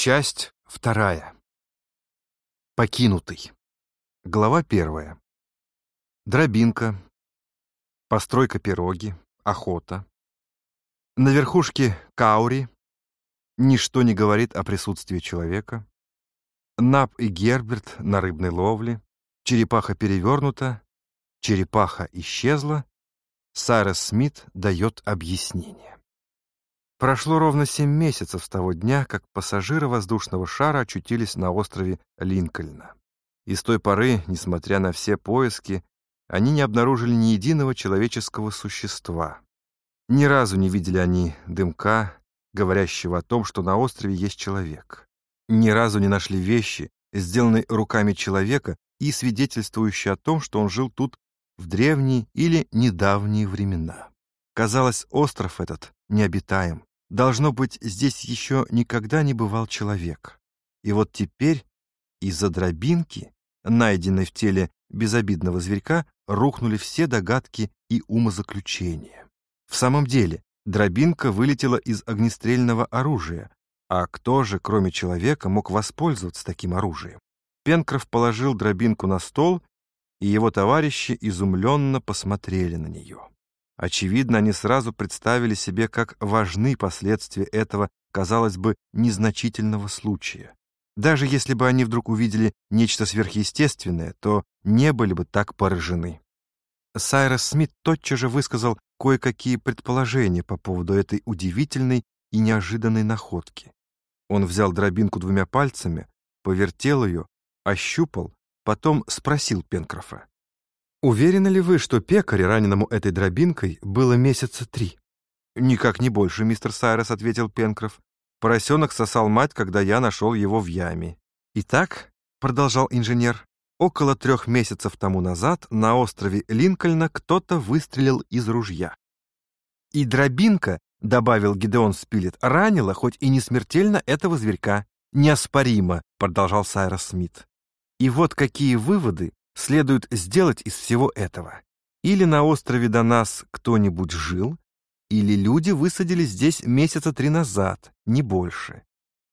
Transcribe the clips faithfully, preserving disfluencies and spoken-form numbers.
Часть вторая. Покинутый. Глава первая. Дробинка. Постройка пироги. Охота. На верхушке Каури. Ничто не говорит о присутствии человека. Нап и Герберт на рыбной ловле. Черепаха перевернута. Черепаха исчезла. Сайрес Смит дает объяснение. Прошло ровно семь месяцев с того дня, как пассажиры воздушного шара очутились на острове Линкольна. И с той поры, несмотря на все поиски, они не обнаружили ни единого человеческого существа. Ни разу не видели они дымка, говорящего о том, что на острове есть человек. Ни разу не нашли вещи, сделанные руками человека и свидетельствующие о том, что он жил тут в древние или недавние времена. Казалось, остров этот необитаем. Должно быть, здесь еще никогда не бывал человек. И вот теперь из-за дробинки, найденной в теле безобидного зверька, рухнули все догадки и умозаключения. В самом деле, дробинка вылетела из огнестрельного оружия, а кто же, кроме человека, мог воспользоваться таким оружием? Пенкроф положил дробинку на стол, и его товарищи изумленно посмотрели на нее. Очевидно, они сразу представили себе, как важны последствия этого, казалось бы, незначительного случая. Даже если бы они вдруг увидели нечто сверхъестественное, то не были бы так поражены. Сайрес Смит тотчас же высказал кое-какие предположения по поводу этой удивительной и неожиданной находки. Он взял дробинку двумя пальцами, повертел ее, ощупал, потом спросил Пенкрофа: «Уверены ли вы, что пекарю, раненому этой дробинкой, было месяца три?» «Никак не больше, мистер Сайрес», — ответил Пенкроф. «Поросенок сосал мать, когда я нашел его в яме». «Итак», — продолжал инженер, — «около трех месяцев тому назад на острове Линкольна кто-то выстрелил из ружья. И дробинка, — добавил Гидеон Спилет, — ранила, хоть и не смертельно, этого зверька. Неоспоримо», — продолжал Сайрес Смит. «И вот какие выводы следует сделать из всего этого. Или на острове до нас кто-нибудь жил, или люди высадились здесь месяца три назад, не больше.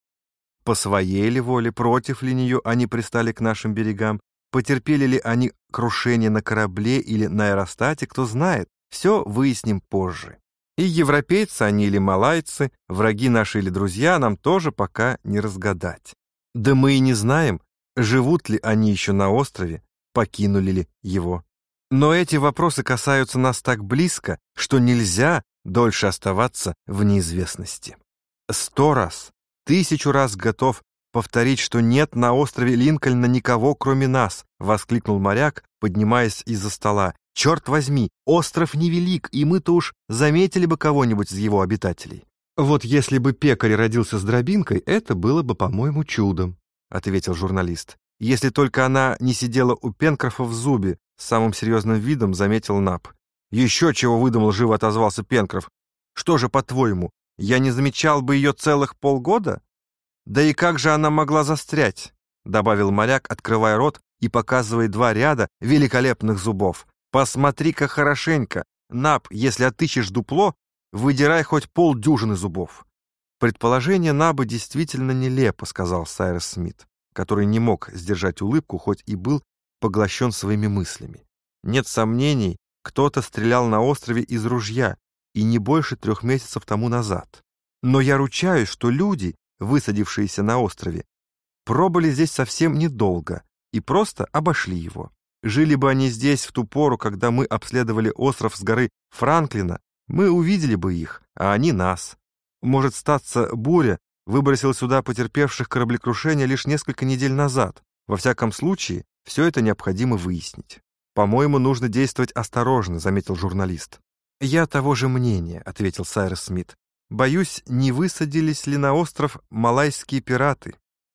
По своей ли воле, против ли нее они пристали к нашим берегам, потерпели ли они крушение на корабле или на аэростате, кто знает, все выясним позже. И европейцы они или малайцы, враги наши или друзья, нам тоже пока не разгадать. Да мы и не знаем, живут ли они еще на острове, покинули ли его. Но эти вопросы касаются нас так близко, что нельзя дольше оставаться в неизвестности. Сто раз, тысячу раз готов повторить, что нет на острове Линкольна никого, кроме нас, — воскликнул моряк, поднимаясь из-за стола. Черт возьми, остров невелик, и мы-то уж заметили бы кого-нибудь из его обитателей. Вот если бы пекарь родился с дробинкой, это было бы, по-моему, чудом, — ответил журналист. Если только она не сидела у Пенкрофа в зубе, с самым серьезным видом заметил Нап. «Еще чего выдумал», — живо отозвался Пенкроф. «Что же, по-твоему, я не замечал бы ее целых полгода? Да и как же она могла застрять?» — добавил моряк, открывая рот и показывая два ряда великолепных зубов. «Посмотри-ка хорошенько. Нап, если отыщешь дупло, выдирай хоть полдюжины зубов». «Предположение Наба действительно нелепо», — сказал Сайрес Смит, который не мог сдержать улыбку, хоть и был поглощен своими мыслями. «Нет сомнений, кто-то стрелял на острове из ружья, и не больше трех месяцев тому назад. Но я ручаюсь, что люди, высадившиеся на острове, пробыли здесь совсем недолго и просто обошли его. Жили бы они здесь в ту пору, когда мы обследовали остров с горы Франклина, мы увидели бы их, а они нас. Может статься, буря выбросил сюда потерпевших кораблекрушения лишь несколько недель назад. Во всяком случае, все это необходимо выяснить. «По-моему, нужно действовать осторожно», — заметил журналист. «Я того же мнения», — ответил Сайрес Смит. «Боюсь, не высадились ли на остров малайские пираты».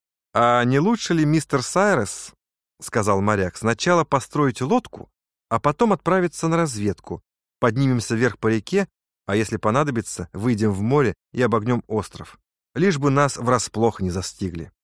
«А не лучше ли, мистер Сайрес, — сказал моряк, — сначала построить лодку, а потом отправиться на разведку, поднимемся вверх по реке, а если понадобится, выйдем в море и обогнем остров. Лишь бы нас врасплох не застигли».